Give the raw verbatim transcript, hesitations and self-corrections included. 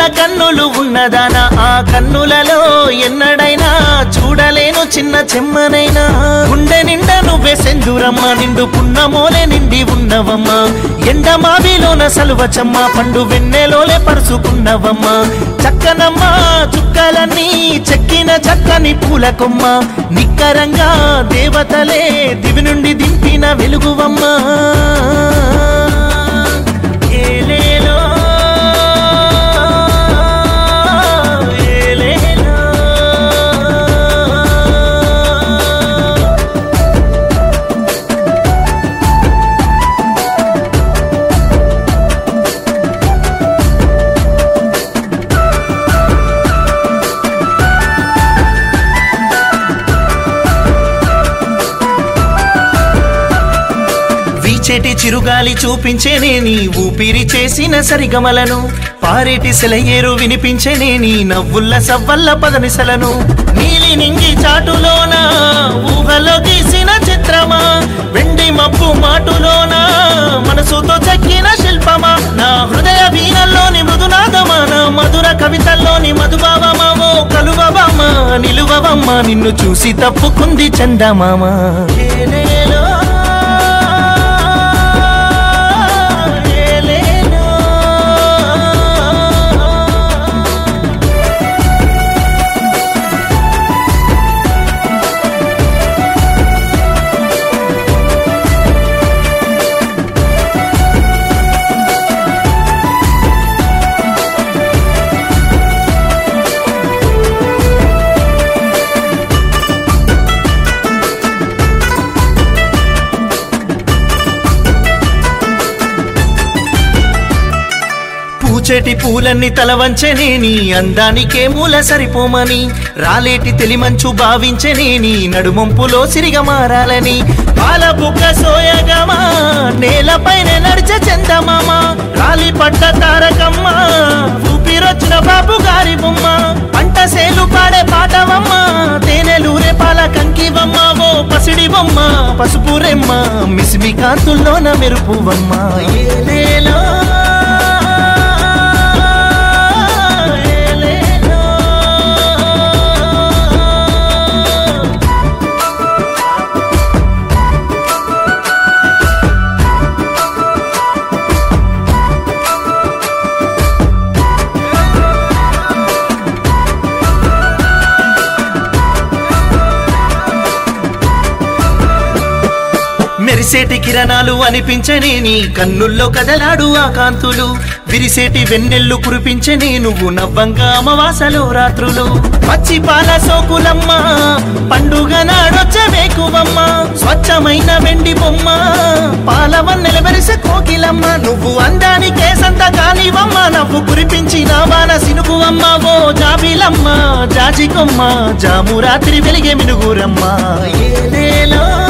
కన్నులు ఉన్నదానా ఆ కన్నులలో ఎన్నడైనా చూడలేను చిన్న చెమ్మనైనా గుండె నిండా నువ్వే సెందురమ్మ నిండు పున్నమోలే నిండి ఉన్నవమ్మ ఎండ మావిలోన సలువచమ్మ పండు వెన్నెలోలే పరుచుకున్నవమ్మ చక్కనమ్మ చుక్కలన్నీ చెక్కిన చక్కని పూల కొమ్మ నిక్కరంగా దేవతలే దివి నుండి దింపిన వెలుగువమ్మ ఏలేలో చెటి చిరుగాలి చూపించేనే నీ ఊపిరి చేసిన సరిగమలను పారేటి సెలయేరు వినిపించేనే నీ నవ్వుల్ల సవ్వల్ల పదనిసలను నీలి నింగి చాటులోన ఊహలో గీసిన చిత్రమా వెండి మబ్బు మాటులోన మనసుతో చెక్కిన శిల్పమా నా హృదయ వీణల్లోని మృదునాదమా నా మధుర కవితల్లోని మధుభావమా ఓ కలువవమ్మ నిలువవమ్మ నిన్ను చూసి తప్పుకుంది చందమామ ఏలేలో చెటి పూలన్నీ తలవంచెనే నీ అందానికే మూల సరిపోమని రాలేటి తెలిమంచు భావించెనే నీ నడుమంపులో సిరిగా మారాలని పాల బుగ్గ సోయగమా నేలపైన నడిచే చందమామ రాలి పడ్డ తారకమ్మ ఊపిరొచ్చిన బాబు గారి బొమ్మ పంట సేలు పాడే పాటవమ్మ తేనెలూరే పాల కంకివమ్మ ఓ పసిడి బొమ్మ పసుపు రెమ్మ మిసిమి కాంతుల్లోన మెరుపువమ్మ ఏలేలో మెరిసేటి కిరణాలు అనిపించనే నీ కన్నుల్లో కదలాడు ఆ కాంతులు విరిసేటి వెన్నెల్లు కురిపించనే నువ్వు నవ్వంగా అమావాసలో రాత్రులు పచ్చి పాల సోకులమ్మ పండుగ నాడొచ్చే వేకువమ్మ స్వచ్ఛమైన వెండి బొమ్మ పాలవన్నెల మెరిసే కోకిలమ్మ నువ్వు అందానికే సంత కానివమ్మ నవ్వు కురిపించిన వాన సినుగువమ్మ ఓ జాబిలమ్మ జాజికొమ్మ జాము రాత్రి వెలిగే మినుగురమ్మ ఏలేలో